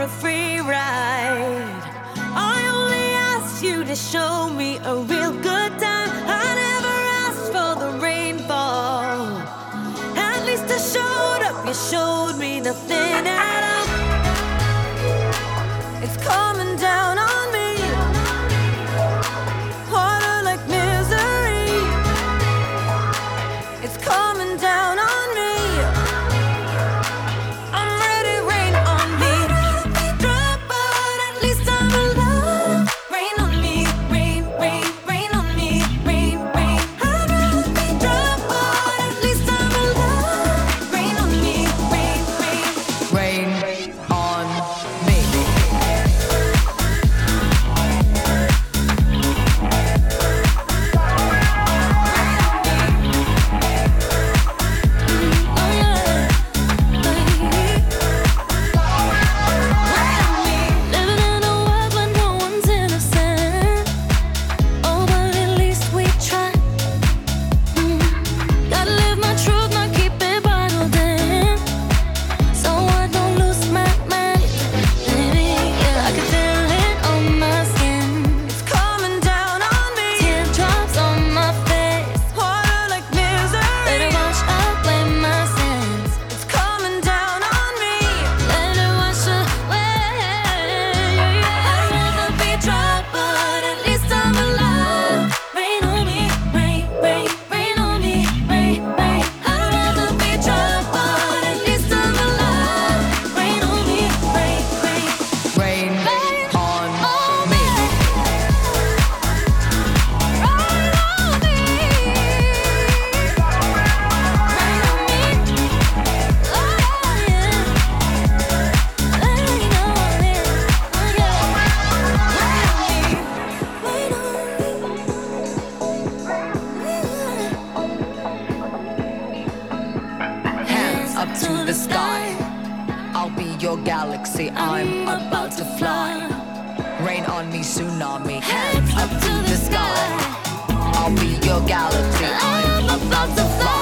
a free ride. I only asked you to show me a real good time. I never asked for the rainfall. At least I showed up, you showed me nothing at all. It's coming down on me, water like misery. It's coming down on me. I'm ready, rain on me. I'd rather be dry, but at least I'm alive. Rain on me, rain, rain, rain on me, rain, rain. I'd rather be dry, but at least I'm alive. Rain on me, rain, rain. Rain on me. Living in a world where no one's innocent. Oh, but at least we try. Gotta live my truth, not keep it bottled in. So I don't lose my mind. Baby, yeah, I can feel it on my skin. It's coming down on me. Teardrops on my face. Water like misery. Let it wash away my sins. It's coming down on me. Let it wash away. I'd rather be dry, but at least I'm alive. Rain on me, rain, rain, rain on me, rain, rain. I'd rather be dry, but at least I'm alive. Rain on me, rain, rain. Rain on me. Hands up to the sky. I'll be your galaxy. I'm about to fly. Rain on me, tsunami. Hands up to the sky. I'll be your galaxy. I'm about to fly.